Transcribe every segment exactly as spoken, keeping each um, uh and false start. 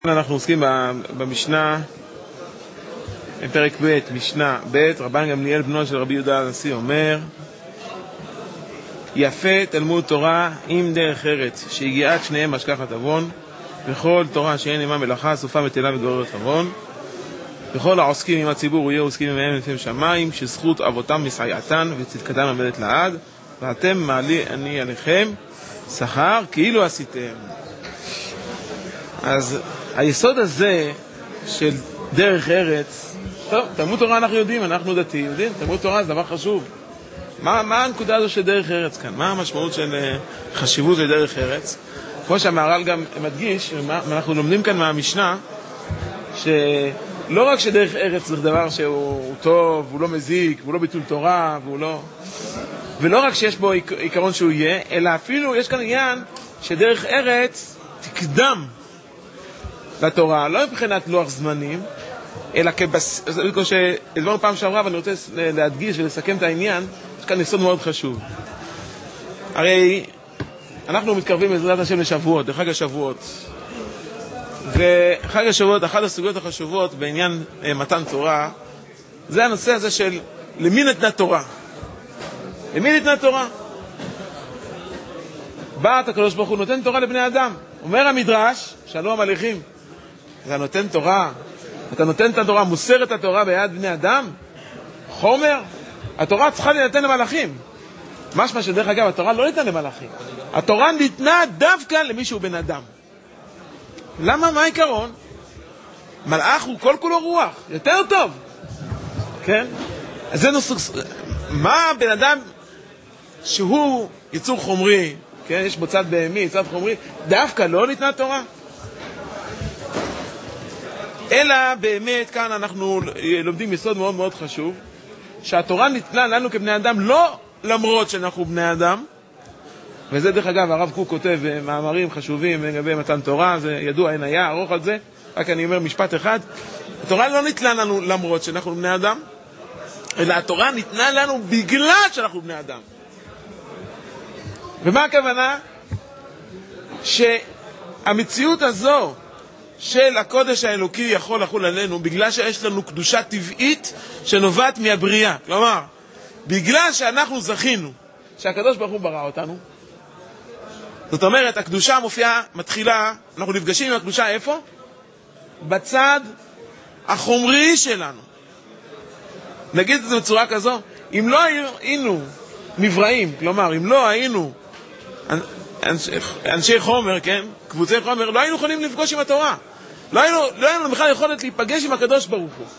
אנחנו עוסקים במשנה, פרק ב', משנה ב', רבן גמליאל בנו של רבי יהודה הנשיא אומר: יפה תלמוד תורה עם דרך ארץ, שהגיעת שניהם משכחת עוון, וכל תורה שאין עמה מלאכה סופה בטלה וגוררת עוון, וכל העוסקים עם הציבור יהיו עוסקים עמהם לפני שמיים, שזכות אבותם מסייעתן וצדקתם עמדת לעד, ואתם מעלי אני עליכם שכר כאילו עשיתם. אז היסוד הזה של דרך ארץ, טוב, תלמוד תורה אנחנו יודעים, אנחנו דתיים, יודעים, תלמוד תורה זה דבר חשוב. מה, מה הנקודה הזו של דרך ארץ כאן? מה המשמעות של חשיבות לדרך ארץ? כמו שהמהר"ל גם מדגיש, אנחנו לומדים כאן מהמשנה, שלא רק שדרך ארץ זה דבר שהוא טוב, הוא לא מזיק, הוא לא ביטול תורה, והוא לא... ולא רק שיש בו עיקרון שהוא יהיה, אלא אפילו יש כאן עניין שדרך ארץ תקדם לתורה, לא מבחינת לוח זמנים, אלא כבס... כמו שהדברנו פעם שעברה, ואני רוצה להדגיש ולסכם את העניין, יש כאן יסוד מאוד חשוב. הרי אנחנו מתקרבים בעזרת השם לשבועות, לחג השבועות. וחג השבועות, אחת הסוגיות החשובות בעניין מתן תורה, זה הנושא הזה של למי ניתנה תורה. למי ניתנה תורה? בא הקדוש ברוך הוא נותן תורה לבני אדם. אומר המדרש, שלום עליכם, אתה נותן תורה, אתה נותן את התורה, מוסר את התורה ביד בני אדם? חומר? התורה צריכה להינתן למלאכים. משמע שדרך אגב, התורה לא ניתנה למלאכים. התורה ניתנה דווקא למי שהוא בן אדם. למה? מה העיקרון? מלאך הוא כל כולו רוח, יותר טוב. כן? אז זה נושא... מה בן אדם שהוא יצור חומרי, כן? יש בו צד בהמי, צד חומרי, דווקא לא ניתנה תורה? אלא באמת כאן אנחנו לומדים יסוד מאוד מאוד חשוב, שהתורה ניתנה לנו כבני אדם לא למרות שאנחנו בני אדם, וזה דרך אגב הרב קוק כותב מאמרים חשובים לגבי מתן תורה, זה ידוע, אין היה ארוך על זה, רק אני אומר משפט אחד, התורה לא ניתנה לנו למרות שאנחנו בני אדם, אלא התורה ניתנה לנו בגלל שאנחנו בני אדם. ומה הכוונה? שהמציאות הזו של הקודש האלוקי יכול לחול עלינו בגלל שיש לנו קדושה טבעית שנובעת מהבריאה. כלומר, בגלל שאנחנו זכינו שהקדוש ברוך הוא ברא אותנו, זאת אומרת, הקדושה מופיעה, מתחילה, אנחנו נפגשים עם הקדושה איפה? בצד החומרי שלנו. נגיד את זה בצורה כזו, אם לא היינו נבראים, כלומר, אם לא היינו אנשי, אנשי חומר, כן? קבוצי חומר, לא היינו יכולים לפגוש עם התורה. לא היינו, לא היינו בכלל יכולת להיפגש עם הקדוש ברוך הוא.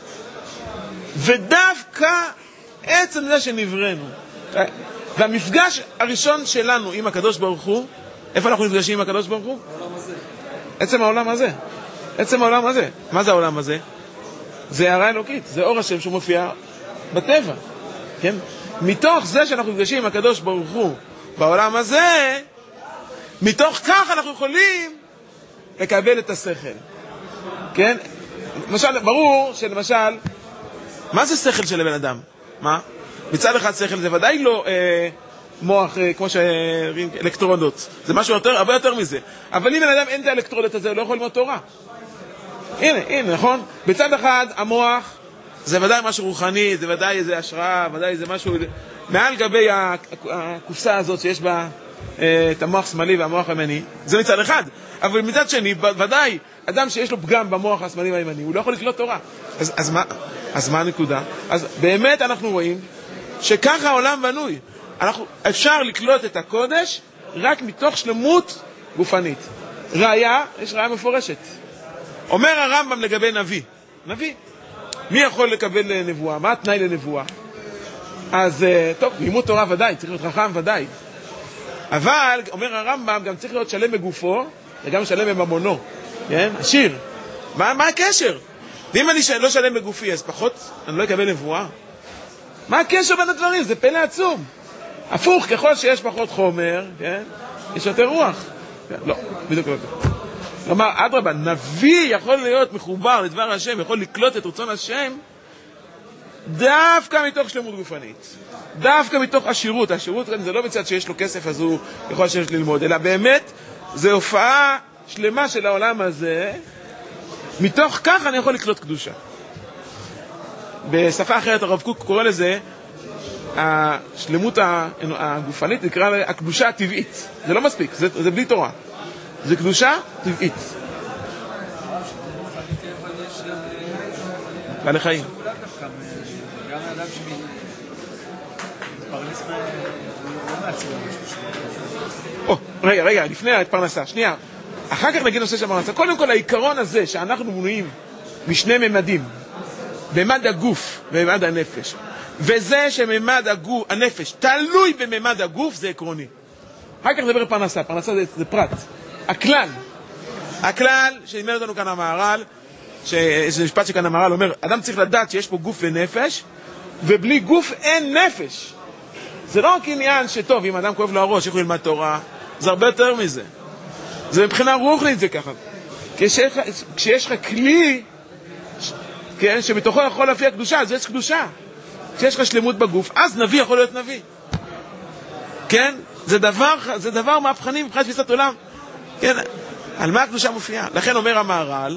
ודווקא עצם זה שנבראנו, והמפגש הראשון שלנו עם הקדוש ברוך הוא, איפה אנחנו נפגשים עם הקדוש ברוך הוא? העולם הזה. עצם העולם הזה. עצם העולם הזה. מה זה העולם הזה? זה הערה אלוקית, זה אור השם שמופיע בטבע. כן? מתוך זה שאנחנו נפגשים עם הקדוש ברוך הוא בעולם הזה, מתוך כך אנחנו יכולים לקבל את השכל. כן? למשל, ברור שלמשל, מה זה שכל של הבן אדם? מה? מצד אחד שכל זה ודאי לא אה, מוח אה, כמו שאומרים אלקטרודות. זה משהו יותר, הרבה יותר מזה. אבל אם בן אדם אין את האלקטרודות הזה, הוא לא יכול ללמוד תורה. הנה, הנה, נכון? בצד אחד, המוח, זה ודאי משהו רוחני, זה ודאי איזה השראה, ודאי איזה משהו, מעל גבי הקופסה הזאת שיש בה אה, את המוח שמאלי והמוח הימני, זה מצד אחד. אבל מצד שני, ודאי, אדם שיש לו פגם במוח השמאלי והימני, הוא לא יכול לקלוט תורה. אז, אז, מה, אז מה הנקודה? אז באמת אנחנו רואים שככה העולם בנוי. אנחנו, אפשר לקלוט את הקודש רק מתוך שלמות גופנית. ראיה, יש ראיה מפורשת. אומר הרמב"ם לגבי נביא. נביא. מי יכול לקבל נבואה? מה התנאי לנבואה? אז טוב, לימוד תורה ודאי, צריך להיות חכם ודאי. אבל, אומר הרמב"ם, גם צריך להיות שלם בגופו, וגם שלם בממונו. כן? עשיר. מה, מה הקשר? ואם אני לא שלם בגופי, אז פחות, אני לא אקבל נבואה. מה הקשר בין הדברים? זה פלא עצום. הפוך, ככל שיש פחות חומר, כן? יש יותר רוח. כן? לא, בדיוק לא. כלומר, אדרבה, נביא יכול להיות מחובר לדבר השם, יכול לקלוט את רצון השם, דווקא מתוך שלמות גופנית. דווקא מתוך עשירות. העשירות זה לא בצד שיש לו כסף, אז הוא יכול שיש ללמוד, אלא באמת, זה הופעה שלמה של העולם הזה, מתוך כך אני יכול לקלוט קדושה. בשפה אחרת הרב קוק קורא לזה, השלמות הגופנית נקרא לה הקדושה הטבעית. זה לא מספיק, זה, זה בלי תורה. זה קדושה טבעית. בעלי חיים. גם האדם שמתפרנס מעצמו. או, רגע, רגע, לפני הפרנסה, שנייה. אחר כך נגיד נושא של הפרנסה. קודם כל, העיקרון הזה שאנחנו בנויים משני ממדים, בממד הגוף ובממד הנפש, וזה שממד הגוף, הנפש תלוי בממד הגוף, זה עקרוני. אחר כך נדבר פרנסה. פרנסה זה, זה פרט. הכלל, הכלל שלימד אותנו כאן המהר"ל, שזה משפט שכאן המהר"ל אומר, אדם צריך לדעת שיש פה גוף ונפש, ובלי גוף אין נפש. זה לא רק עניין שטוב, אם אדם כואב לו הראש, איך הוא ילמד תורה, זה הרבה יותר מזה. זה מבחינה רוחנית זה ככה. כשיש, כשיש לך כלי, כן, שבתוכו יכול להפיע קדושה, אז יש קדושה. כשיש לך שלמות בגוף, אז נביא יכול להיות נביא. כן? זה דבר, זה דבר מהפכני מבחינת תפיסת עולם. כן? על מה הקדושה מופיעה? לכן אומר המהר"ל,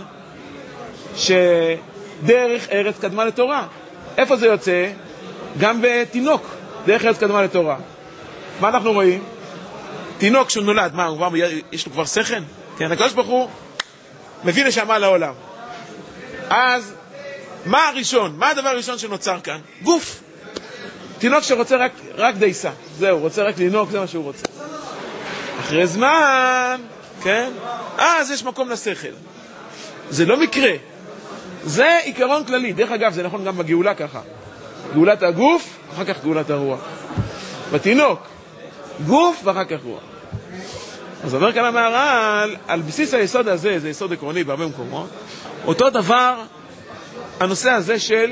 שדרך ארץ קדמה לתורה. איפה זה יוצא? גם בתינוק, דרך ארץ קדמה לתורה. מה אנחנו רואים? תינוק שהוא נולד, מה, הוא כבר, יש לו כבר שכל? כן, הקדוש ברוך הוא מביא נשמה לעולם. אז, מה הראשון? מה הדבר הראשון שנוצר כאן? גוף. תינוק שרוצה רק, רק דייסה. זהו, רוצה רק לנוק, זה מה שהוא רוצה. אחרי זמן, כן? אז יש מקום לשכל. זה לא מקרה. זה עיקרון כללי. דרך אגב, זה נכון גם בגאולה ככה. גאולת הגוף, אחר כך גאולת הרוח. בתינוק, גוף ואחר כך רוח. אז אומר כאן המהר"ל, על בסיס היסוד הזה, זה יסוד עקרוני בהרבה מקומות, אותו דבר, הנושא הזה של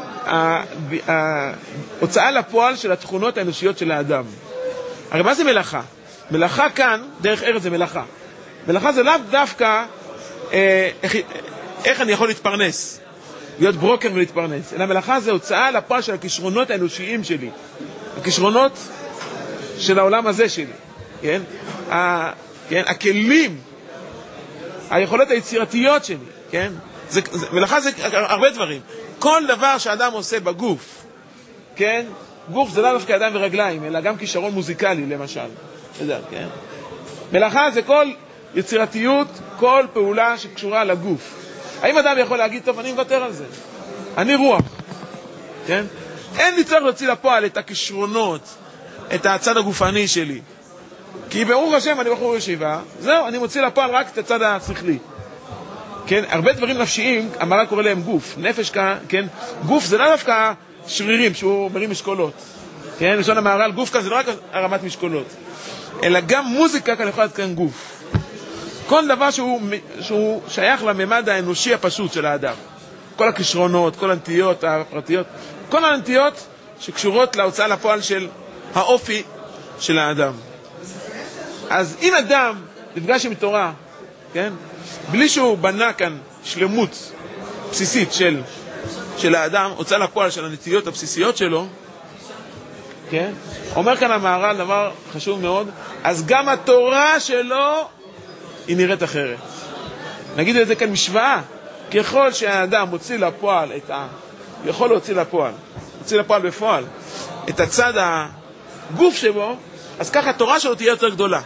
ההוצאה לפועל של התכונות האנושיות של האדם. הרי מה זה מלאכה? מלאכה כאן, דרך ארץ זה מלאכה. מלאכה זה לאו דווקא אה, איך, איך אני יכול להתפרנס, להיות ברוקר ולהתפרנס. אלא מלאכה זה הוצאה לפועל של הכישרונות האנושיים שלי. הכישרונות של העולם הזה שלי. כן? ה, כן? הכלים, היכולות היצירתיות שלי. כן? זה, זה, מלאכה זה הרבה דברים. כל דבר שאדם עושה בגוף, כן? גוף זה לא דווקא ידיים ורגליים, אלא גם כישרון מוזיקלי, למשל. יודע, כן? מלאכה זה כל יצירתיות, כל פעולה שקשורה לגוף. האם אדם יכול להגיד, טוב, אני מוותר על זה? אני רוח. כן? אין לי צריך להוציא לפועל את הכישרונות, את הצד הגופני שלי. כי ברוך השם, אני בחור ישיבה, זהו, אני מוציא לפועל רק את הצד השכלי. כן? הרבה דברים נפשיים, המהר"ל קורא להם גוף. נפש, כן? גוף זה לא דווקא שרירים שהוא מרים משקולות. כן? לשון המהר"ל, גוף כאן זה לא רק הרמת משקולות. אלא גם מוזיקה כאן יכולה להיות כאן גוף. כל דבר שהוא, שהוא שייך לממד האנושי הפשוט של האדם. כל הכישרונות, כל הנטיות הפרטיות, כל הנטיות שקשורות להוצאה לפועל של האופי של האדם. אז אם אדם נפגש עם תורה, כן? בלי שהוא בנה כאן שלמות בסיסית של, של האדם, הוצאה לפועל של הנטיות הבסיסיות שלו, כן? אומר כאן המהר"ל דבר חשוב מאוד, אז גם התורה שלו היא נראית אחרת. נגיד את זה כאן משוואה, ככל שהאדם מוציא לפועל את ה... יכול להוציא לפועל, מוציא לפועל בפועל, את הצד הגוף שבו, אז ככה התורה שלו תהיה יותר גדולה.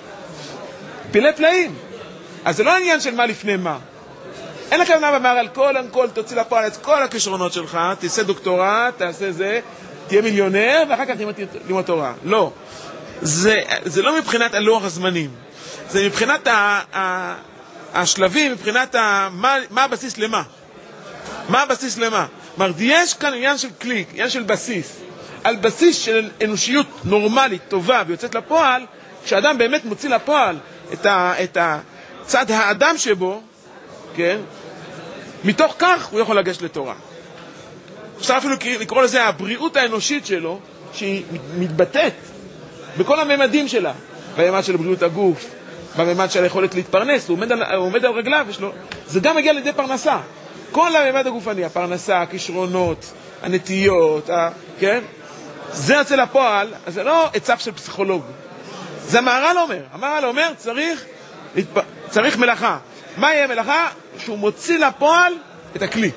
פילי פלאים. אז זה לא עניין של מה לפני מה. אין לך כוונה במהר"ל, כל הנקול תוציא לפועל את כל הכישרונות שלך, תעשה דוקטורט, תעשה זה, תהיה מיליונר, ואחר כך תלמד תורה. לא. זה, זה לא מבחינת הלוח הזמנים. זה מבחינת ה, ה, השלבים, מבחינת ה, מה, מה הבסיס למה. מה הבסיס למה. זאת יש כאן עניין של קליק, עניין של בסיס. על בסיס של אנושיות נורמלית, טובה, ויוצאת לפועל, כשאדם באמת מוציא לפועל את, ה, את הצד האדם שבו, כן? מתוך כך הוא יכול לגשת לתורה. אפשר אפילו לקרוא לזה הבריאות האנושית שלו, שהיא מתבטאת בכל הממדים שלה. בממד של בריאות הגוף, בממד של היכולת להתפרנס, הוא עומד על, הוא עומד על רגליו, יש לו... זה גם מגיע לידי פרנסה. כל הממד הגופני, הפרנסה, הכישרונות, הנטיות, ה... כן? זה יוצא לפועל, אז זה לא עצב של פסיכולוג. זה המהר"ל אומר. המהר"ל אומר, צריך, צריך מלאכה. מה יהיה מלאכה? שהוא מוציא לפועל את הכלי.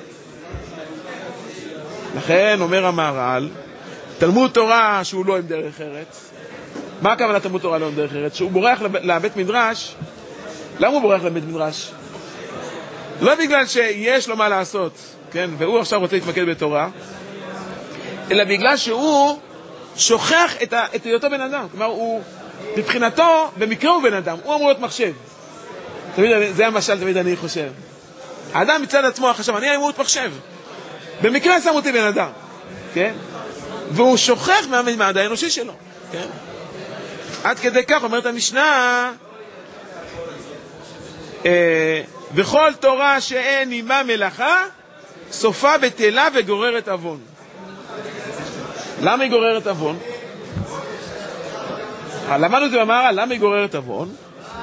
לכן אומר המהר"ל, תלמוד תורה שהוא לא עם דרך ארץ. מה הכוונה תלמוד תורה לא עם דרך ארץ? שהוא בורח לבית מדרש. למה הוא בורח לבית מדרש? לא בגלל שיש לו מה לעשות, כן? והוא עכשיו רוצה להתמקד בתורה, אלא בגלל שהוא שוכח את, ה... את היותו בן אדם. כלומר, הוא, מבחינתו, במקרה הוא בן אדם, הוא אמור להיות מחשב. תמיד, זה המשל, תמיד אני חושב. האדם מצד עצמו חשב, אני אמור להיות מחשב. במקרה שם אותי בן אדם, כן? והוא שוכח מהמעמד האנושי שלו, כן? עד כדי כך אומרת המשנה, אה, וכל תורה שאין עימה מלאכה, סופה בטלה וגוררת אבון. למה היא גוררת אבון? למדנו את זה במהר"ל, למה היא גוררת אבון?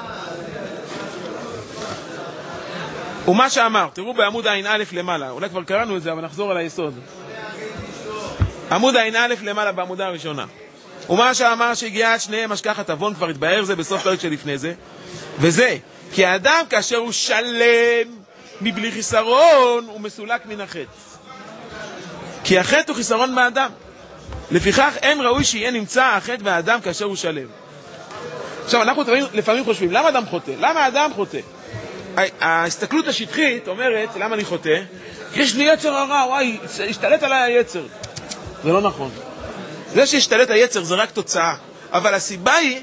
ומה שאמר, תראו בעמוד עין א' למעלה, אולי כבר קראנו את זה, אבל נחזור על היסוד. עמוד עין א' למעלה בעמודה הראשונה. ומה שאמר שהגיעה שניהם השכחת אבון, כבר התבהר זה בסוף פרק שלפני זה, וזה, כי האדם כאשר הוא שלם מבלי חיסרון, הוא מסולק מן החטא. כי החטא הוא חיסרון באדם. לפיכך אין ראוי שיהיה נמצא החטא באדם כאשר הוא שלם. עכשיו, אנחנו לפעמים חושבים, למה אדם חוטא? למה האדם חוטא? ההסתכלות השטחית אומרת, למה אני חוטא? כי יש לי יצר הרע, וואי, השתלט עליי היצר. זה לא נכון. זה שהשתלט היצר זה רק תוצאה. אבל הסיבה היא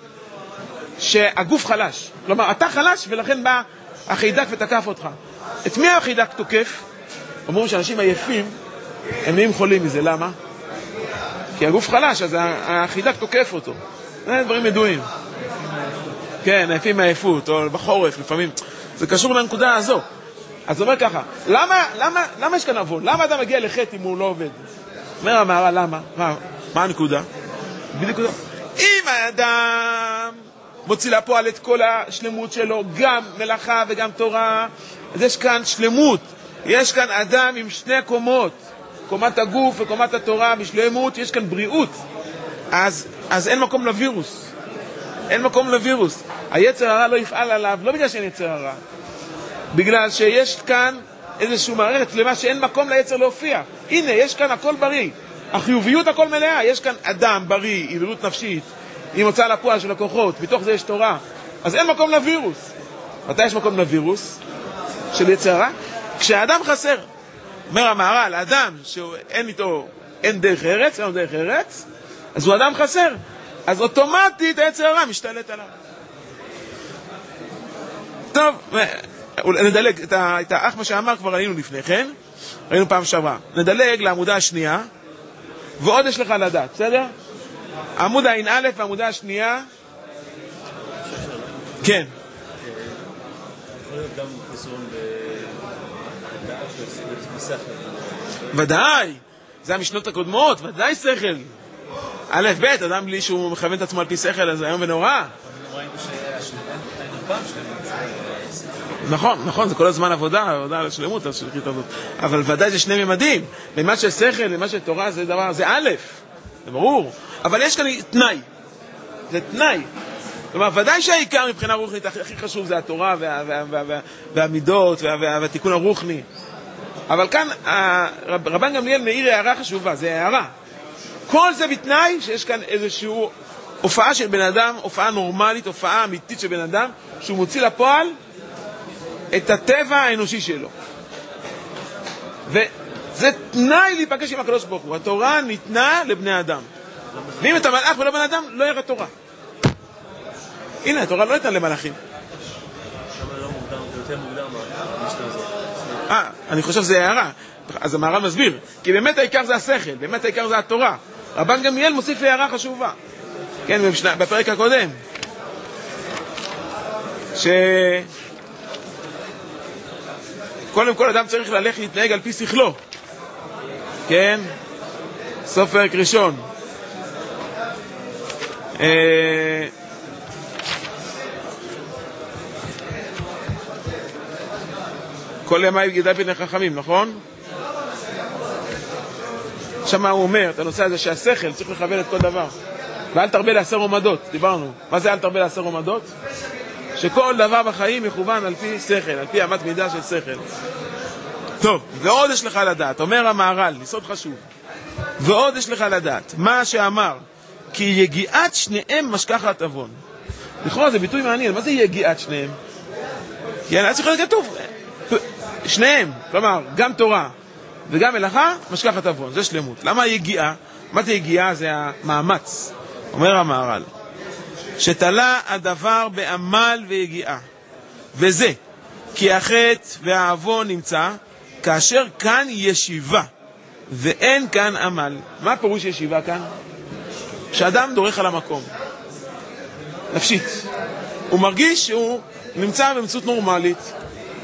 שהגוף חלש. כלומר, אתה חלש ולכן בא החידק ותקף אותך. את מי החידק תוקף? אומרים שאנשים עייפים, הם נהיים חולים מזה. למה? כי הגוף חלש, אז החידק תוקף אותו. זה דברים ידועים. כן, עייפים מעייפות, או בחורף לפעמים. זה קשור לנקודה הזו. אז הוא אומר ככה, למה, למה, למה יש כאן אבון? למה אדם מגיע לחטא אם הוא לא עובד? אומר המהר"ל, למה? מה, מה הנקודה? בדיוק כזה. אם האדם מוציא לפועל את כל השלמות שלו, גם מלאכה וגם תורה, אז יש כאן שלמות. יש כאן אדם עם שני קומות. קומת הגוף וקומת התורה בשלמות, יש כאן בריאות. אז, אז אין מקום לווירוס. אין מקום לווירוס. היצר הרע לא יפעל עליו, לא בגלל שאין יצר הרע. בגלל שיש כאן איזשהו מערכת למה שאין מקום ליצר להופיע. הנה, יש כאן הכל בריא. החיוביות הכל מלאה. יש כאן אדם בריא, עם בריאות נפשית, עם הוצאה לפועל של הכוחות, מתוך זה יש תורה. אז אין מקום לווירוס. מתי יש מקום לווירוס של יצר הרע? כשהאדם חסר. אומר המהר"ל, האדם שאין איתו, אין דרך ארץ, אין לו דרך ארץ, אז הוא אדם חסר. אז אוטומטית היצר הרע משתלט עליו. טוב, נדלג, את, ה, את האח מה שאמר כבר ראינו לפני כן, ראינו פעם שעברה. נדלג לעמודה השנייה, ועוד יש לך לדעת, בסדר? עמוד העין א' והעמודה השנייה. כן. יכול להיות גם חיסרון בשכל. ודאי, זה המשנות הקודמות, ודאי שכל. א' ב', אדם בלי שהוא מכוון את עצמו על פי שכל, אז היום ונורא. נכון, נכון, זה כל הזמן עבודה, עבודה על השלמות, על השלמות הזאת. אבל ודאי זה שני ממדים. במה של שכל, במה של תורה, זה דבר, זה א', זה ברור. אבל יש כאן תנאי. זה תנאי. כלומר, ודאי שהעיקר מבחינה רוחנית הכי חשוב זה התורה וה, וה, וה, וה, והמידות וה, וה, והתיקון הרוחני. אבל כאן, רבן גמליאל מאיר הערה חשובה, זה הערה. כל זה בתנאי שיש כאן איזושהי הופעה של בן אדם, הופעה נורמלית, הופעה אמיתית של בן אדם, שהוא מוציא לפועל את הטבע האנושי שלו. וזה תנאי להיפגש עם הקדוש ברוך הוא. התורה ניתנה לבני אדם. ואם אתה מלאך ולא בן אדם, לא יראה תורה. הנה, התורה לא ניתנה למלאכים. למה לא מוקדם, זה יותר מוקדם מהמשנה הזאת? אה, אני חושב שזה הערה. אז המהר"ל מסביר. כי באמת העיקר זה השכל, באמת העיקר זה התורה. רבן גמליאל מוסיף הערה חשובה. כן, בפרק הקודם. ש... קודם כל אדם צריך ללכת להתנהג על פי שכלו. כן? סוף פרק ראשון. אה... כל ימי יגדל פני חכמים, נכון? עכשיו מה הוא אומר? את הנושא הזה שהשכל צריך לכוון את כל דבר. ואל תרבה לעשר עומדות, דיברנו. מה זה אל תרבה לעשר עומדות? שכל דבר בחיים מכוון על פי שכל, על פי אמת מידה של שכל. טוב, ועוד יש לך לדעת, אומר המהר"ל, יסוד חשוב, ועוד יש לך לדעת, מה שאמר, כי יגיעת שניהם משכחת עוון. לכאורה זה ביטוי מעניין, מה זה יגיעת שניהם? כי היה צריך להיות כתוב, שניהם, כלומר, גם תורה וגם מלאכה, משכחת עוון, זה שלמות. למה יגיעה? מה זה יגיעה? זה המאמץ, אומר המהר"ל. שתלה הדבר בעמל ויגיעה, וזה, כי החטא והעוון נמצא, כאשר כאן ישיבה, ואין כאן עמל. מה פירוש ישיבה כאן? שאדם דורך על המקום, נפשית. הוא מרגיש שהוא נמצא במציאות נורמלית,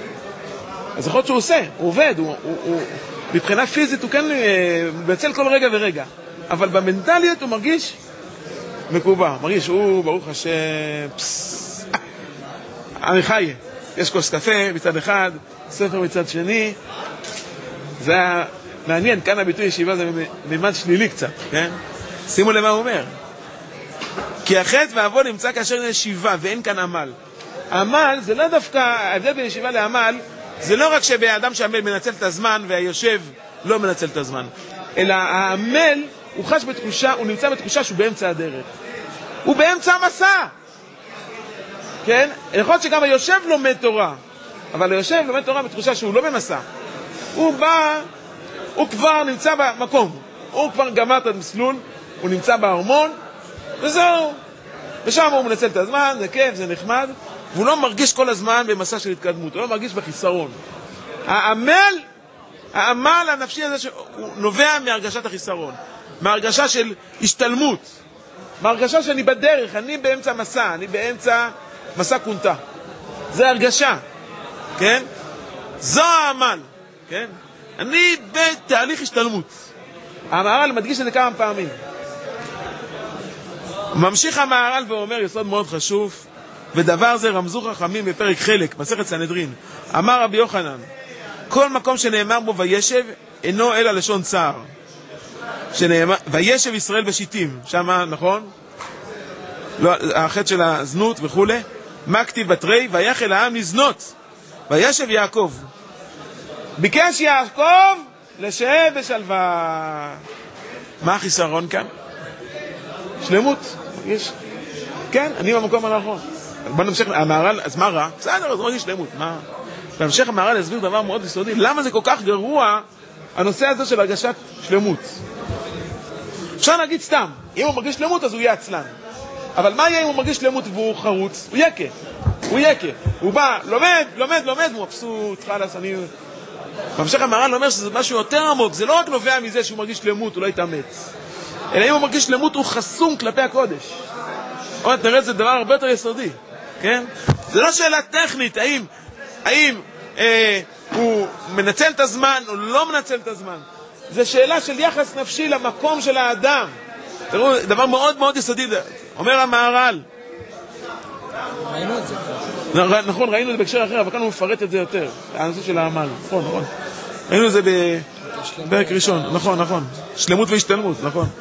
אז יכול להיות שהוא עושה, הוא עובד, הוא, הוא, הוא, מבחינה פיזית הוא כן בצל כל רגע ורגע, אבל במנטליות הוא מרגיש מקובע, מרגיש הוא ברוך השם, פסס, אני חי, יש כוס קפה מצד אחד, ספר מצד שני, זה מעניין, כאן הביטוי ישיבה זה מימד שלילי קצת, כן? שימו למה הוא אומר. כי החטא והעוון נמצא כאשר ישיבה ואין כאן עמל. עמל זה לא דווקא, ההבדל בין ישיבה לעמל, זה לא רק שבאדם שעמל מנצל את הזמן והיושב לא מנצל את הזמן, אלא העמל הוא חש בתחושה, הוא נמצא בתחושה שהוא באמצע הדרך. הוא באמצע המסע. כן? יכול להיות שגם היושב לומד תורה, אבל היושב לומד תורה בתחושה שהוא לא במסע. הוא בא, הוא כבר נמצא במקום. הוא כבר גמר את המסלול, הוא נמצא בארמון, וזהו. ושם הוא מנצל את הזמן, זה כיף, זה נחמד, והוא לא מרגיש כל הזמן במסע של התקדמות, הוא לא מרגיש בחיסרון. העמל, העמל הנפשי הזה שהוא נובע מהרגשת החיסרון, מהרגשה של השתלמות, מהרגשה שאני בדרך, אני באמצע מסע, אני באמצע מסע קונטה. זה הרגשה, כן? זו העמל, כן? אני בתהליך השתלמות. המהר"ל מדגיש את זה כמה פעמים. ממשיך המהר"ל ואומר יסוד מאוד חשוב, ודבר זה רמזו חכמים בפרק חלק, מסכת סנהדרין. אמר רבי יוחנן, כל מקום שנאמר בו וישב אינו אלא לשון צער. שנאמר, וישב ישראל בשיטים, שמה, נכון? לא, החטא של הזנות וכו'. מה כתיב בתרי? ויחל העם לזנות, וישב יעקב. ביקש יעקב לשהה בשלווה. מה החיסרון כאן? שלמות. יש. כן, אני במקום הנכון. בוא נמשיך, המהר"ל, אז מה רע? בסדר, אז מרגיש שלמות. מה? בהמשך המהר"ל הסביר דבר מאוד יסודי. למה זה כל כך גרוע הנושא הזה של הרגשת שלמות? אפשר להגיד סתם, אם הוא מרגיש שלמות אז הוא יהיה עצלן. אבל מה יהיה אם הוא מרגיש שלמות והוא חרוץ? הוא יקה. הוא יקה. הוא בא, לומד, לומד, לומד, הוא מבסוט, חלס, אני... בהמשך המהר"ל אומר שזה משהו יותר עמוק, זה לא רק נובע מזה שהוא מרגיש שלמות, הוא לא יתאמץ. אלא אם הוא מרגיש שלמות הוא חסום כלפי הקודש. עוד נראה, זה דבר הרבה יותר יסודי, כן? זה לא שאלה טכנית, האם, האם אה, הוא מנצל את הזמן או לא מנצל את הזמן. זה שאלה של יחס נפשי למקום של האדם. תראו, דבר מאוד מאוד יסודי, אומר המהר"ל. ראינו את זה. נכון, ראינו את זה בהקשר אחר, אבל כאן הוא מפרט את זה יותר. הנושא של העמל, נכון, נכון. ראינו את זה בפרק ראשון, נכון, נכון. שלמות והשתלמות, נכון.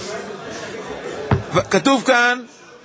כתוב כאן,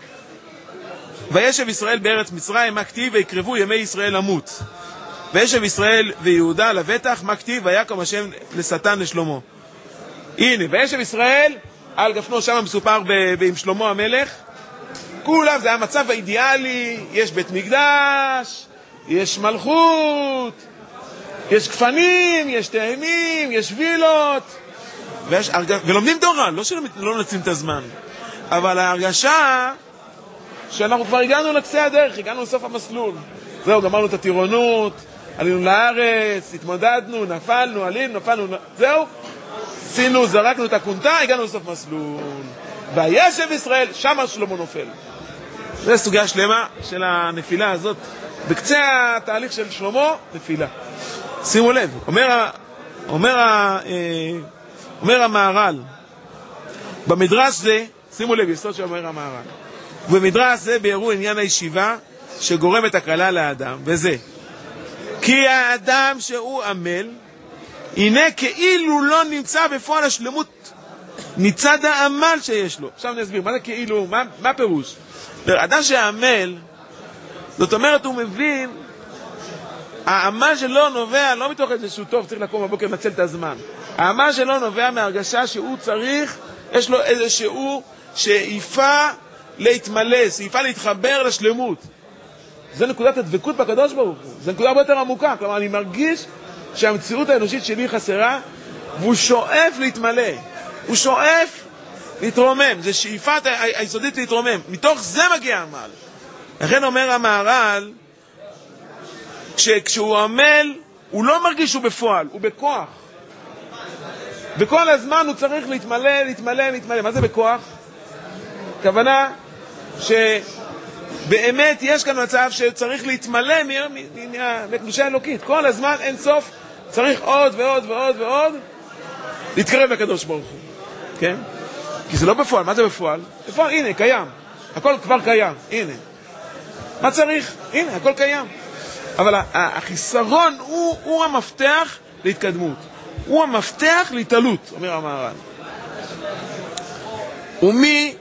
וישב ישראל בארץ מצרים, מה כתיב? ויקרבו ימי ישראל למות. וישב ישראל ויהודה לבטח, מה כתיב? ויקם השם לשטן לשלמה. הנה, וישב ישראל, על גפנו שם מסופר עם שלמה המלך, כולם, זה המצב האידיאלי, יש בית מקדש, יש מלכות, יש כפנים, יש תאמים, יש וילות, ויש, ולומדים תורה, לא שלא לא נצאים את הזמן, אבל ההרגשה שאנחנו כבר הגענו לקצה הדרך, הגענו לסוף המסלול, זהו, גמרנו את הטירונות, עלינו לארץ, התמודדנו, נפלנו, עלינו, נפלנו, זהו, עשינו, זרקנו את הקונטה, הגענו לסוף מסלול, וישב ישראל, שם שלמה נופל. זו סוגיה שלמה של הנפילה הזאת, בקצה התהליך של שלמה, נפילה. שימו לב, אומר, אומר, אומר המהר"ל, במדרש זה, שימו לב, יסוד שאומר המהר"ל, במדרש זה ביארו עניין הישיבה שגורמת הקלה לאדם, וזה, כי האדם שהוא עמל, הנה כאילו לא נמצא בפועל השלמות מצד העמל שיש לו. עכשיו אני אסביר, מה זה כאילו, מה, מה פירוש? אדם שעמל, זאת אומרת, הוא מבין, העמל שלו נובע, לא מתוך איזשהו טוב, צריך לקום בבוקר לנצל את הזמן. העמל שלו נובע מהרגשה שהוא צריך, יש לו איזשהו שאיפה להתמלא, שאיפה להתחבר לשלמות. זה נקודת הדבקות בקדוש ברוך הוא. זה נקודה הרבה יותר עמוקה. כלומר, אני מרגיש שהמציאות האנושית שלי חסרה, והוא שואף להתמלא. הוא שואף להתרומם. זה שאיפת היסודית להתרומם. מתוך זה מגיע העמל. לכן אומר המהר"ל, כשהוא עמל, הוא לא מרגיש שהוא בפועל, הוא בכוח. וכל הזמן הוא צריך להתמלא, להתמלא, להתמלא. מה זה בכוח? הכוונה שבאמת יש כאן מצב שצריך להתמלא מקדושה אלוקית. כל הזמן אין סוף, צריך עוד ועוד ועוד ועוד להתקרב לקדוש ברוך הוא. כן? כי זה לא בפועל. מה זה בפועל? בפועל, הנה, קיים. הכל כבר קיים. הנה. מה צריך? הנה, הכל קיים. אבל החיסרון הוא, הוא המפתח להתקדמות. הוא המפתח להתעלות, אומר המהר"ל. ומי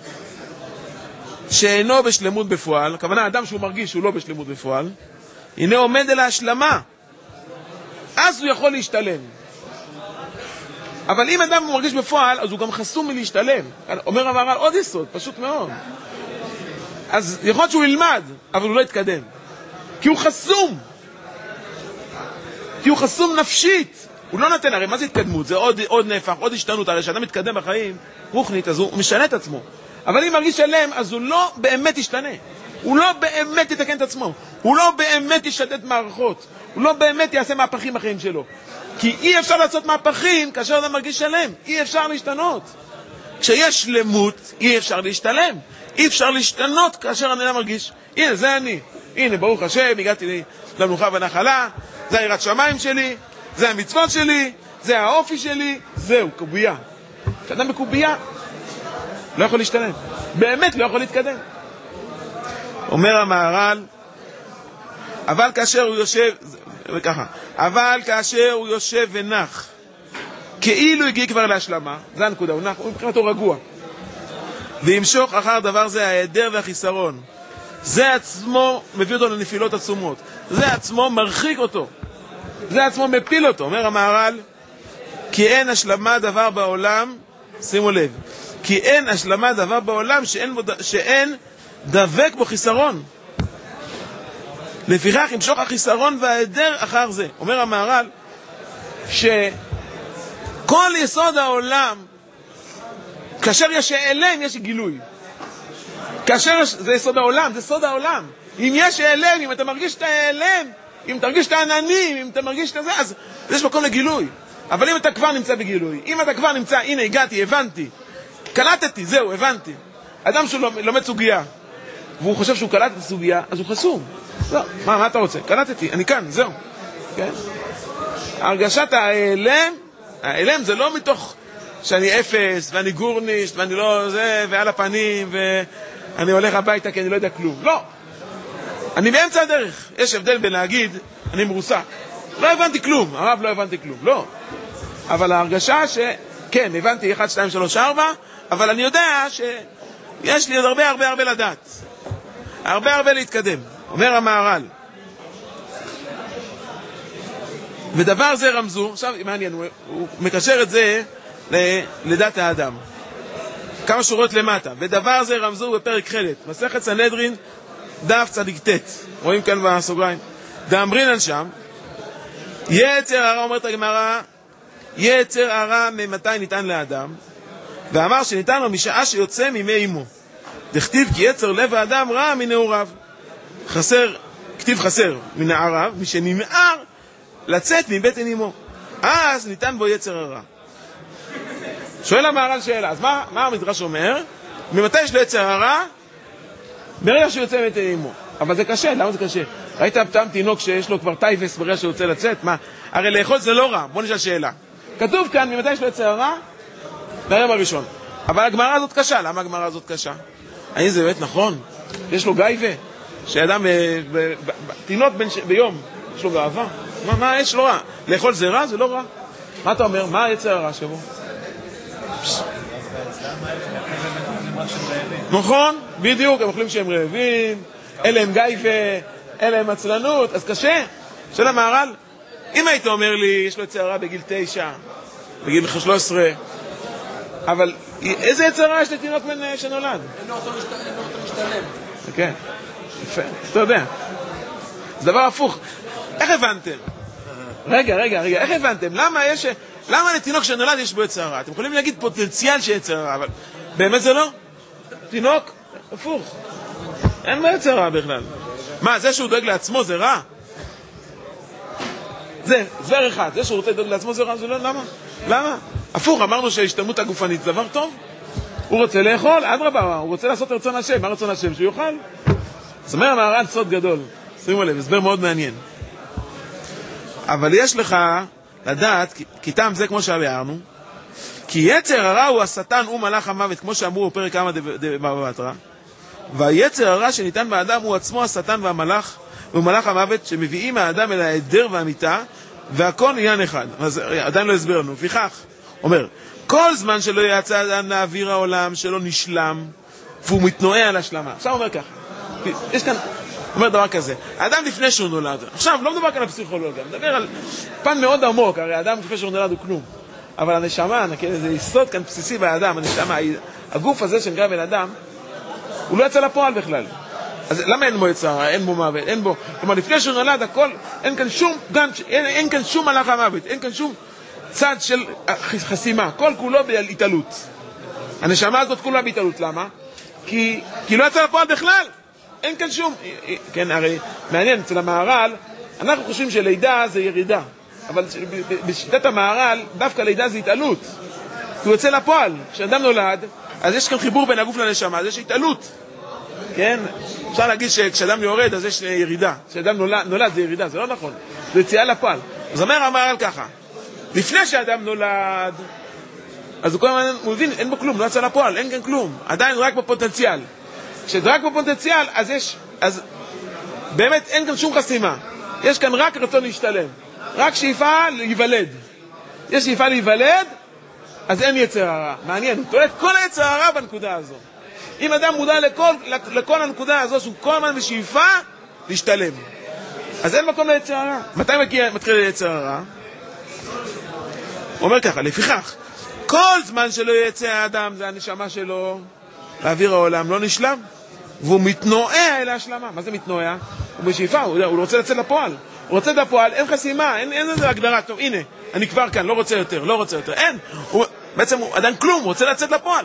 שאינו בשלמות בפועל, הכוונה אדם שהוא מרגיש שהוא לא בשלמות בפועל, הנה עומד אל ההשלמה, אז הוא יכול להשתלם. אבל אם אדם הוא מרגיש בפועל, אז הוא גם חסום מלהשתלם. אומר המהר"ל עוד יסוד, פשוט מאוד. אז יכול להיות שהוא ילמד, אבל הוא לא יתקדם. כי הוא חסום. כי הוא חסום נפשית. הוא לא נותן, הרי מה זה התקדמות? זה עוד, עוד נפח, עוד השתנות. הרי שאדם מתקדם בחיים, רוחנית, אז הוא משנה את עצמו. אבל אם מרגיש שלם, אז הוא לא באמת ישתנה. הוא לא באמת יתקן את עצמו. הוא לא באמת ישתת מערכות. הוא לא באמת יעשה מהפכים בחיים שלו. כי אי אפשר לעשות מהפכים כאשר אדם מרגיש שלם. אי אפשר להשתנות. כשיש שלמות, אי אפשר להשתלם. אי אפשר להשתנות כאשר אני לא מרגיש. הנה, זה אני. הנה, ברוך השם, הגעתי למנוחה ונחלה. זה היראת שמיים שלי. זה המצוות שלי. זה האופי שלי. זהו, קובייה. כשאדם בקובייה, לא יכול להשתלם. באמת לא יכול להתקדם. אומר המהר"ל, אבל כאשר הוא יושב, וככה, אבל כאשר הוא יושב ונח, כאילו הגיע כבר להשלמה, זה הנקודה, הוא נח, הוא מבחינתו רגוע. וימשוך אחר דבר זה ההיעדר והחיסרון. זה עצמו מביא אותו לנפילות עצומות. זה עצמו מרחיק אותו. זה עצמו מפיל אותו. אומר המהר"ל, כי אין השלמה דבר בעולם, שימו לב, כי אין השלמה דבר בעולם שאין, שאין דבק בו חיסרון. לפיכך ימשוך החיסרון וההיעדר אחר זה. אומר המהר"ל שכל יסוד העולם, כאשר יש העלם יש גילוי. כאשר יש, זה יסוד העולם, זה סוד העולם. אם יש העלם, אם אתה מרגיש את העלם, אם תרגיש את העננים, אם אתה מרגיש את זה, אז יש מקום לגילוי. אבל אם אתה כבר נמצא בגילוי, אם אתה כבר נמצא, הנה הגעתי, הבנתי, קלטתי, זהו, הבנתי. אדם שהוא לומד סוגיה, והוא חושב שהוא קלט את הסוגיה, אז הוא חסום. לא, מה, מה אתה רוצה? קלטתי, אני כאן, זהו. כן? הרגשת ההיעלם, ההיעלם זה לא מתוך שאני אפס, ואני גורנישט, ואני לא זה, ועל הפנים, ואני הולך הביתה כי אני לא יודע כלום. לא. אני באמצע הדרך. יש הבדל בין להגיד, אני מרוסק. לא הבנתי כלום, הרב לא הבנתי כלום. לא. אבל ההרגשה ש... כן, הבנתי אחת, שתיים, שלוש, ארבע, אבל אני יודע שיש לי עוד הרבה הרבה הרבה לדעת. הרבה הרבה להתקדם. אומר המהר"ל. ודבר זה רמזו, עכשיו מעניין, הוא, הוא מקשר את זה לדת האדם. כמה שורות למטה. ודבר זה רמזו בפרק חלק. מסכת סנהדרין, דף צדיק ט'. רואים כאן בסוגריים. דאמרינן שם, יצר הרע, אומרת הגמרא, יצר הרע ממתי ניתן לאדם, ואמר שניתן לו משעה שיוצא ממי אמו. דכתיב כי יצר לב האדם רע מנעוריו. חסר, כתיב חסר מנעריו, משנמער לצאת מבטן אמו. אז ניתן בו יצר הרע. שואל המהר"ל שאלה, אז מה, מה המדרש אומר? ממתי יש לו יצר הרע? ברגע שהוא יוצא מבטן אמו. אבל זה קשה, למה זה קשה? ראית פעם תינוק שיש לו כבר טייבס ברגע שהוא יוצא לצאת? מה? הרי לאכול זה לא רע. בוא נשאל שאלה. כתוב כאן, ממתי יש לו יצר הרע? ברבע הראשון. אבל הגמרא הזאת קשה. למה הגמרא הזאת קשה? האם זה באמת נכון? יש לו גאיבה? שאדם, תינוק ביום, יש לו גאווה? מה, מה יש לו רע? לאכול זה רע? זה לא רע. מה אתה אומר? מה היצר הרע שבו? נכון, בדיוק, הם אוכלים שהם רעבים, אלה הם גיא ואלה הם עצלנות, אז קשה. שאלה מהר"ל, אם היית אומר לי, יש לו יצר הרע בגיל תשע, בגיל שלוש עשרה, אבל איזה יצר הרע יש לתינוק בן שנולד? אין לו אותו משתלם. כן, יפה, אתה יודע. זה דבר הפוך. איך הבנתם? רגע, רגע, רגע, איך הבנתם? למה יש, למה לתינוק שנולד יש בו יצר הרע? אתם יכולים להגיד פוטנציאל של יצר הרע, אבל באמת זה לא? תינוק, הפוך. אין בו יצר הרע בכלל. מה, זה שהוא דואג לעצמו זה רע? זה, זבר אחד, זה שהוא רוצה לדאוג לעצמו זה רע, זה לא, למה? למה? הפוך, אמרנו שההשתלמות הגופנית זה דבר טוב. הוא רוצה לאכול, אדרבה, הוא רוצה לעשות רצון השם. מה רצון השם? שהוא יאכל. זאת אומרת, מהר"ל סוד גדול. שימו לב, הסבר מאוד מעניין. אבל יש לך לדעת, כי טעם זה כמו שהביארנו, כי יצר הרע הוא השטן ומלאך המוות, כמו שאמרו בפרק כמה בבא בתרא, והיצר הרע שניתן באדם הוא עצמו השטן והמלאך, ומלאך המוות שמביאים האדם אל ההיעדר והמיטה, והכל עניין אחד. אז עדיין לא הסביר לנו. לפיכך, אומר, כל זמן שלא יצא אדם לאוויר העולם, שלא נשלם, והוא מתנועה על השלמה. עכשיו אומר ככה, יש כאן, אומר דבר כזה, האדם לפני שהוא נולד, עכשיו לא מדבר כאן על פסיכולוגיה, מדבר על פן מאוד עמוק, הרי האדם לפני שהוא נולד הוא כלום. אבל הנשמה, זה יסוד כאן בסיסי באדם, הנשמה, הגוף הזה שנקרא בן אדם, הוא לא יצא לפועל בכלל. אז למה אין בו יצר? אין בו מוות, אין בו... כלומר, לפני שהוא נולד, הכל, אין כאן שום, גם, אין, אין כאן שום מלאך המוות, אין כאן שום צד של חסימה, כל כולו בהתעלות. הנשמה הזאת כולה בהתעלות, למה? כי, כי לא יצא לפועל בכלל. אין כאן שום... כן, הרי מעניין, אצל המהר"ל, אנחנו חושבים שלידה זה ירידה, אבל בשיטת המהר"ל, דווקא לידה זה התעלות. כי הוא יוצא לפועל. כשאדם נולד, אז יש כאן חיבור בין הגוף לנשמה, אז יש התעלות. כן? אפשר להגיד שכשאדם יורד, אז יש ירידה. כשאדם נולד, נולד זה ירידה, זה לא נכון. זה יציאה לפועל. אז אומר המהר"ל ככה, לפני שאדם נולד, אז הוא כל הזמן, הוא מבין, אין בו כלום, לא יצא לפועל, אין כאן כלום. עדיין רק בפוטנציאל. כשזה רק בפוטנציאל, אז יש, אז באמת אין כאן שום חסימה. יש כאן רק רצון להשתלם. רק שאיפה להיוולד. יש שאיפה להיוולד, אז אין יצר הרע. מעניין, הוא תולד כל היצר הרע בנקודה הזו. אם אדם מודע לכל, לכל הנקודה הזו, שהוא כל הזמן בשאיפה להשתלם. אז אין מקום ליצר הרע. מתי מגיע, מתחיל ליצר הרע? הוא אומר ככה, לפיכך, כל זמן שלא יצא האדם, זה הנשמה שלו, לאוויר העולם לא נשלם, והוא מתנועה אל ההשלמה. מה זה מתנועה? הוא בשאיפה, הוא, הוא רוצה לצאת לפועל. הוא רוצה לפועל, אין חסימה, אין, אין איזה הגדרה. טוב, הנה, אני כבר כאן, לא רוצה יותר, לא רוצה יותר. אין, הוא, בעצם הוא עדיין כלום, הוא רוצה לצאת לפועל.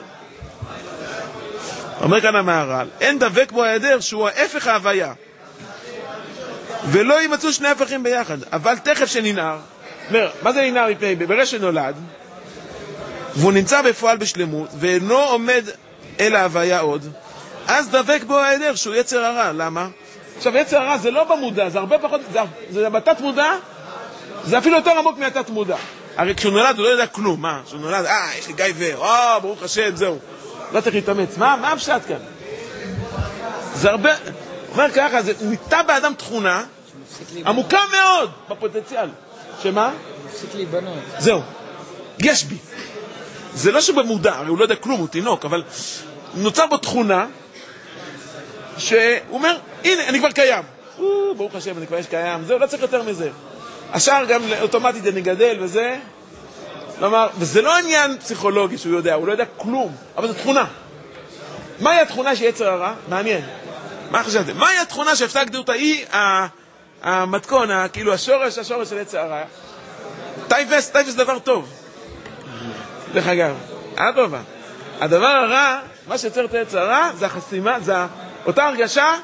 אומר כאן המהר"ל, אין דבק בו ההיעדר שהוא ההפך ההוויה. ולא יימצאו שני הפכים ביחד, אבל תכף שננער, אומר, מה זה ננער מפני? ברגע שנולד, והוא נמצא בפועל בשלמות, ואינו עומד אל ההוויה עוד, אז דבק בו ההיעדר שהוא יצר הרע. למה? עכשיו, יצר הרע זה לא במודע, זה הרבה פחות, זה, זה בתת מודע, זה אפילו יותר עמוק מהתת מודע. הרי כשהוא נולד הוא לא יודע כלום, מה? כשהוא נולד, אה, יש לי גיא ור, אה, ברוך השם, זהו. לא צריך להתאמץ. מה, מה הפשט כאן? זה הרבה, אומר ככה, זה ניטה באדם תכונה, עמוקה מאוד בפוטנציאל. שמה? מפסיק להיבנות. זהו. יש בי. זה לא שבמודע, הרי הוא לא יודע כלום, הוא תינוק, אבל נוצר בו תכונה, שהוא אומר, הנה, אני כבר קיים. או, ברוך השם, אני כבר יש קיים. זהו, לא צריך יותר מזה. השאר גם אוטומטית אני גדל וזה, כלומר, וזה לא עניין פסיכולוגי שהוא יודע, הוא לא יודע כלום, אבל זו תכונה. מהי התכונה שיצר הרע? מעניין. מה חשבתם? מהי התכונה שאפשר להגדיר אותה? היא המתכון, כאילו השורש, השורש של יצר הרע. טייפס, טייפס דבר טוב. דרך אגב, טובה. הדבר הרע, מה שיוצר את היצר הרע, זה החסימה, זה אותה הרגשה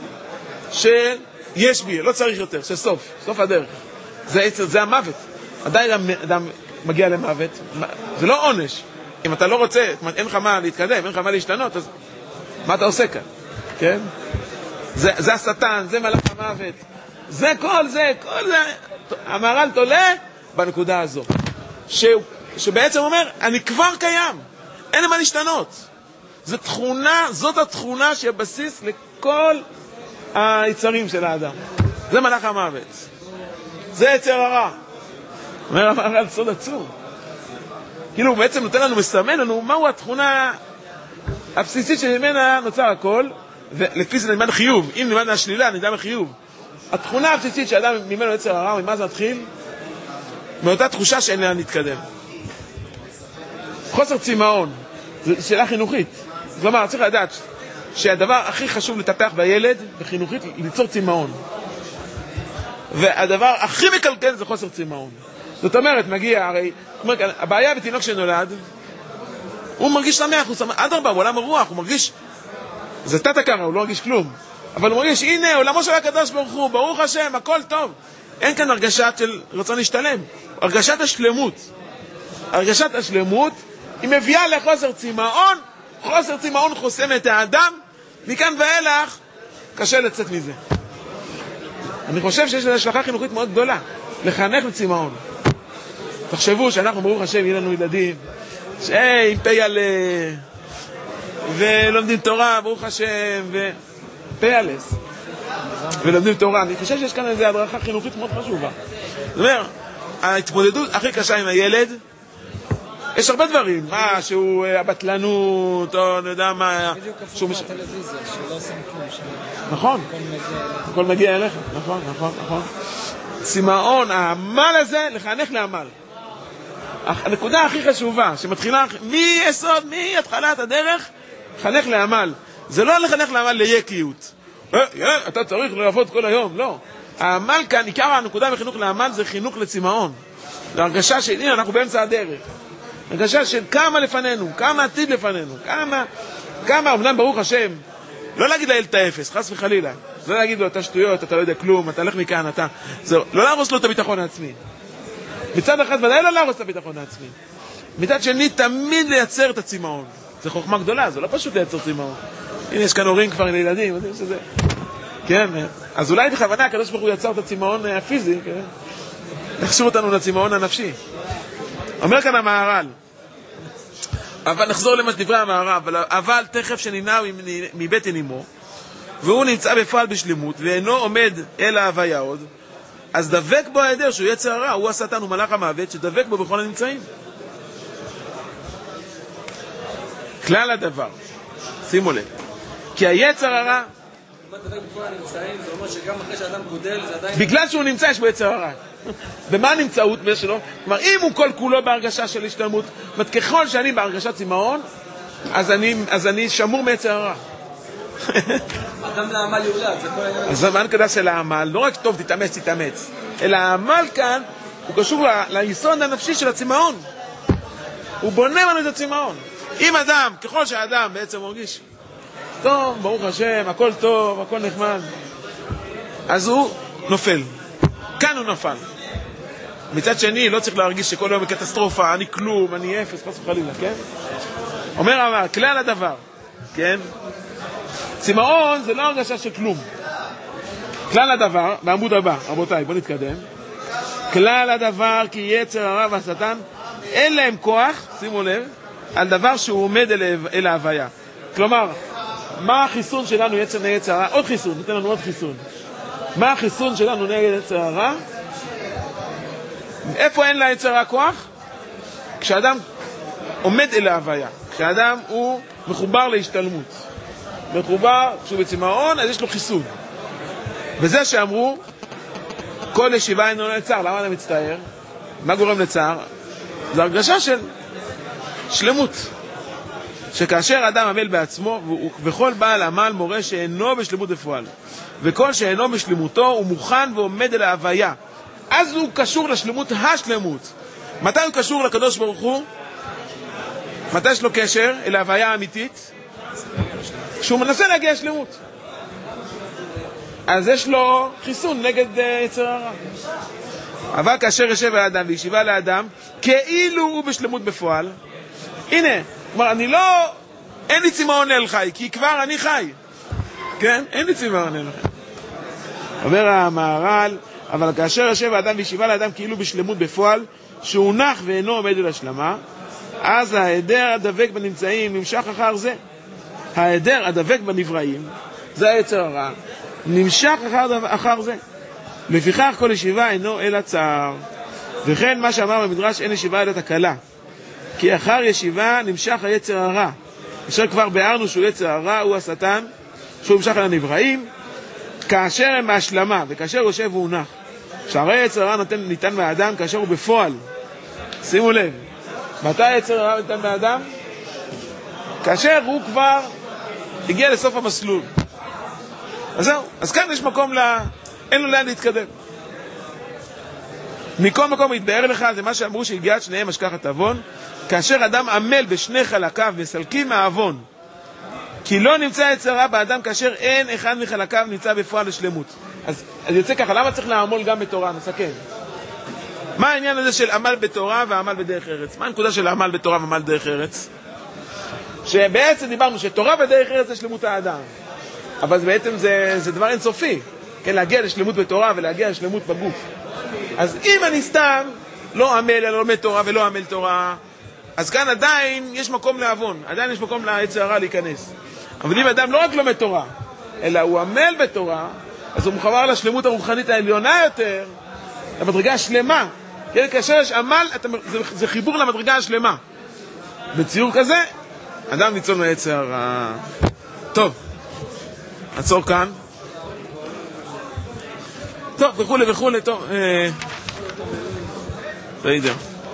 שיש בי, לא צריך יותר, שסוף, סוף הדרך. זה, זה המוות. עדיין אדם מגיע למוות, זה לא עונש. אם אתה לא רוצה, אין לך מה להתקדם, אין לך מה להשתנות, אז מה אתה עושה כאן? כן? זה, זה השטן, זה מלאך המוות. זה כל זה, כל זה. המהר"ל תולה בנקודה הזו. ש, שבעצם אומר, אני כבר קיים. אין לי מה להשתנות. זו תכונה, זאת התכונה שבסיס לכל היצרים של האדם. זה מלאך המוות. זה יצר הרע. אומר המהר"ל סוד עצום. כאילו הוא בעצם נותן לנו, מסמן לנו, מהו התכונה הבסיסית שממנה נוצר הכל, ולפי זה נלמד חיוב. אם נלמד מהשלילה, נדע מחיוב. התכונה הבסיסית שאדם ממנו יצר הרע, ממה זה מתחיל? מאותה תחושה שאין לה להתקדם. חוסר צמאון, זו שאלה חינוכית. כלומר, צריך לדעת שהדבר הכי חשוב לטפח בילד, בחינוכית, ליצור צמאון. והדבר הכי מקלקל זה חוסר צמאון. זאת אומרת, מגיע, הרי, אומרת, הבעיה בתינוק שנולד, הוא מרגיש שמח, הוא שמח, עד הרבה, בעולם הרוח, הוא מרגיש, זה תת הכרה, הוא לא מרגיש כלום. אבל הוא מרגיש, הנה, עולמו של הקדוש ברוך הוא, ברוך השם, הכל טוב. אין כאן הרגשה של רצון להשתלם. הרגשת השלמות. הרגשת השלמות, היא מביאה לחוסר צמאון, חוסר צמאון חוסם את האדם, מכאן ואילך, קשה לצאת מזה. אני חושב שיש לזה השלכה חינוכית מאוד גדולה, לחנך לצמאון. תחשבו שאנחנו, ברוך השם, יהיה לנו ילדים, שעם פי על... ולומדים תורה, ברוך השם, ופי אלס. ולומדים תורה. אני חושב שיש כאן איזו הדרכה חינוכית מאוד חשובה. זאת אומרת, ההתמודדות הכי קשה עם הילד, יש הרבה דברים, מה, שהוא הבטלנות, או אני יודע מה... בדיוק הפוך מהטלוויזיה, שלא עושים כלום. נכון, הכל מגיע אליך, נכון, נכון, נכון. צמאון, העמל הזה, לחנך לעמל. הנקודה הכי חשובה, שמתחילה מיסוד, מהתחלת הדרך, חנך לעמל. זה לא לחנך לעמל ליקיות. אתה צריך לעבוד כל היום, לא. העמל כאן, עיקר הנקודה בחינוך לעמל, זה חינוך לצמאון. להרגשה של, הנה, אנחנו באמצע הדרך. הרגשה של כמה לפנינו, כמה עתיד לפנינו, כמה, כמה, אמנם ברוך השם, לא להגיד לילד את האפס, חס וחלילה. לא להגיד לו, אתה שטויות, אתה לא יודע כלום, אתה הולך מכאן, אתה... זה, לא להרוס לו את הביטחון העצמי. מצד אחד ודאי לא להרוס את הביטחון העצמי. מצד שני, תמיד לייצר את הצמאון. זה חוכמה גדולה, זה לא פשוט לייצר צמאון. הנה, יש כאן הורים כבר לילדים, יודעים שזה... כן, אז אולי בכוונה, הקדוש ברוך הוא יצר את הצמאון הפיזי, כן? נחשור אותנו לצמאון הנפשי. אומר כאן המהר"ל, אבל נחזור למה שדברי המהר"ל, אבל, אבל תכף שנמנע מבטן אמו, והוא נמצא בפועל בשלמות, ואינו עומד אל ההוויה עוד, אז דבק בו ההיעדר שהוא יצר הרע, הוא השטן, הוא מלאך המוות, שדבק בו בכל הנמצאים. כלל הדבר, שימו לב, כי היצר הרע, בגלל שהוא נמצא יש בו יצר הרע. במה הנמצאות שלו? כלומר, אם הוא כל כולו בהרגשה של השתלמות, ככל שאני בהרגשת צמאון, אז אני, אז אני שמור מיצר הרע. אדם לעמל יולד, זה כל העניין. אז מה הנקודה של העמל? לא רק טוב, תתאמץ, תתאמץ. אלא העמל כאן, הוא קשור ליסוד הנפשי של הצמאון. הוא בונה לנו את הצמאון. אם אדם, ככל שהאדם בעצם מרגיש, טוב, ברוך השם, הכל טוב, הכל נחמד, אז הוא נופל. כאן הוא נפל. מצד שני, לא צריך להרגיש שכל יום בקטסטרופה, אני כלום, אני אפס, חס וחלילה, כן? אומר אמר, כלל הדבר, כן? צמאון זה לא הרגשה של כלום. כלל הדבר, בעמוד הבא, רבותיי, בואו נתקדם. כלל הדבר, כי יצר הרע והשטן, אין להם כוח, שימו לב, על דבר שהוא עומד אל, אל ההוויה. כלומר, מה החיסון שלנו יצר נגד יצר הרע? עוד חיסון, ניתן לנו עוד חיסון. מה החיסון שלנו נגד יצר הרע? איפה אין לה יצר הרע כוח? כשאדם עומד אל ההוויה, כשאדם הוא מחובר להשתלמות. מחובר, כשהוא בצמאון, אז יש לו חיסון. וזה שאמרו, כל ישיבה אינו לצער. למה אתה מצטער? מה גורם לצער? זו הרגשה של שלמות. שכאשר האדם עמל בעצמו, וכל בעל עמל מורה שאינו בשלמות בפועל, וכל שאינו בשלמותו הוא מוכן ועומד אל ההוויה, אז הוא קשור לשלמות השלמות. מתי הוא קשור לקדוש ברוך הוא? מתי יש לו קשר אל ההוויה האמיתית? כשהוא מנסה להגיע לשלמות. אז יש לו חיסון נגד uh, יצר הרע. אבל כאשר יושב האדם וישיבה לאדם, כאילו הוא בשלמות בפועל, הנה, כלומר, אני לא, אין לי צמאון אל חי, כי כבר אני חי. כן? אין לי צמאון אל חי. אומר המהר"ל, אבל כאשר יושב האדם וישיבה לאדם כאילו בשלמות בפועל, שהוא נח ואינו עומד אל השלמה, אז ההיעדר הדבק בנמצאים נמשך אחר זה. ההיעדר הדבק בנבראים, זה היצר הרע, נמשך אחר, אחר זה. לפיכך כל ישיבה אינו אל הצער. וכן מה שאמר במדרש, אין ישיבה אל התקלה. כי אחר ישיבה נמשך היצר הרע. אשר כבר ביארנו שהוא יצר הרע, הוא השטן, שהוא המשך על הנבראים, כאשר הם בהשלמה, וכאשר הוא יושב והוא נח. שהרי יצר הרע ניתן מהאדם כאשר הוא בפועל. שימו לב, מתי יצר הרע ניתן מהאדם? כאשר הוא כבר הגיע לסוף המסלול. אז זהו, אז כאן יש מקום ל... אין לו לאן להתקדם. מכל מקום יתבאר לך, זה מה שאמרו שהגיעת שניהם השכחת עוון, כאשר אדם עמל בשני חלקיו מסלקים מהעוון, כי לא נמצא יצר הרע באדם כאשר אין אחד מחלקיו נמצא בפועל לשלמות. אז, אז יוצא ככה, למה צריך לעמול גם בתורה? נסכם. מה העניין הזה של עמל בתורה ועמל בדרך ארץ? מה הנקודה של עמל בתורה ועמל בדרך ארץ? שבעצם דיברנו שתורה ודרך ארץ זה שלמות האדם. אבל בעצם זה, זה דבר אינסופי. כן, להגיע לשלמות בתורה ולהגיע לשלמות בגוף. אז אם אני סתם לא עמל, לא לומד תורה ולא עמל תורה, אז כאן עדיין יש מקום לעוון, עדיין יש מקום ליצר הרע להיכנס. אבל אם אדם לא רק לומד תורה, אלא הוא עמל בתורה, אז הוא מחובר לשלמות הרוחנית העליונה יותר, למדרגה השלמה. כן, כאשר יש עמל, אתה, זה, זה חיבור למדרגה השלמה. בציור כזה, אדם ניצול מהיצר הרע. טוב, עצור כאן. טוב, וכולי וכולי, טוב. אה... ראיתם.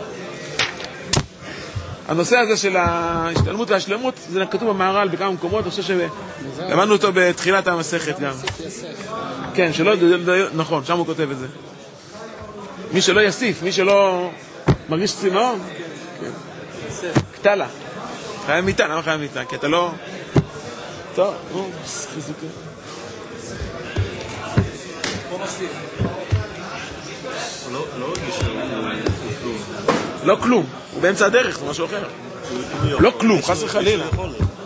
הנושא הזה של ההשתלמות והשלמות, זה כתוב במהר"ל בכמה מקומות, אני חושב שלמדנו אותו בתחילת המסכת גם. כן, שלא, נכון, שם הוא כותב את זה. מי שלא יסיף, מי שלא מרגיש צמאון, קטלה. חייב מיטה, למה חייב מיטה? כי אתה לא... טוב, נו, חיזוקי. לא כלום, הוא באמצע הדרך, זה משהו אחר. לא כלום, חס וחלילה.